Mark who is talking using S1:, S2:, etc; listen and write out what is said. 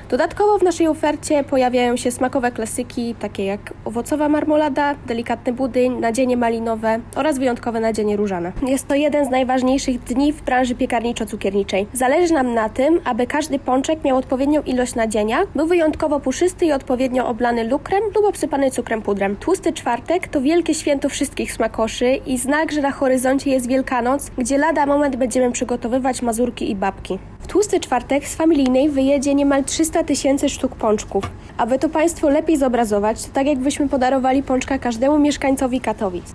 S1: Dodatkowo w naszej ofercie pojawiają się smakowe klasyki, takie jak owocowa marmolada, delikatny budyń, nadzienie malinowe oraz wyjątkowe nadzienie różane. Jest to jeden z najważniejszych dni w branży piekarniczo-cukierniczej. Zależy nam na tym, aby każdy pączek miał odpowiednią ilość nadzienia, był wyjątkowo puszysty i odpowiednio oblany lukrem lub obsypany cukrem pudrem. Tłusty czwartek to wielkie święto wszystkich smakoszy i znak, że na horyzoncie jest Wielkanoc, gdzie lada moment będziemy przygotowywać mazurki i babki. W tłusty czwartek z familijnej wyjedzie niemal 300 000 sztuk pączków. Aby to Państwu lepiej zobrazować, to tak jakbyśmy podarowali pączka każdemu mieszkańcowi Katowic.